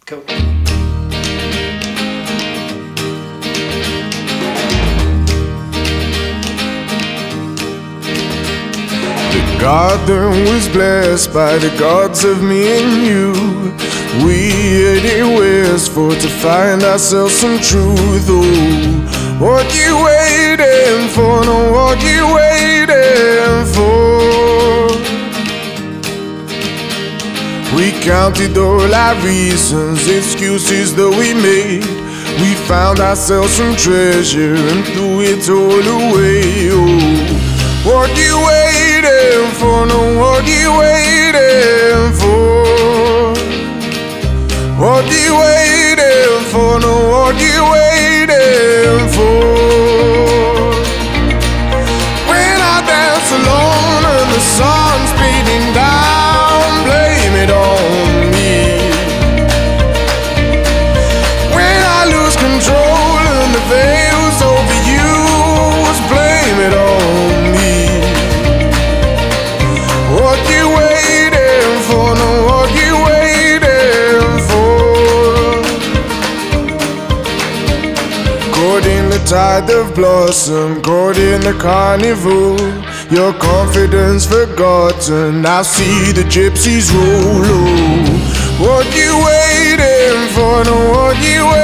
Cool. The garden was blessed by the gods of me and you. We headed west for to find ourselves some truth. Oh, what you waiting for? No, what you waiting for? We counted all our reasons, excuses that we made. We found ourselves some treasure and threw it all away. Oh, what you waiting for? No, what you waiting for? What you waiting for? No, what you waiting for? When I dance alone and the sun's beating down, blame it on me. When I lose control and the veil's over you, blame it on me. What you waiting for? No, what you waiting for? Caught in the tide of blossom, caught in the carnival. Your confidence forgotten, now see the gypsies roll. Oh, what you waiting for? No, what you waiting for?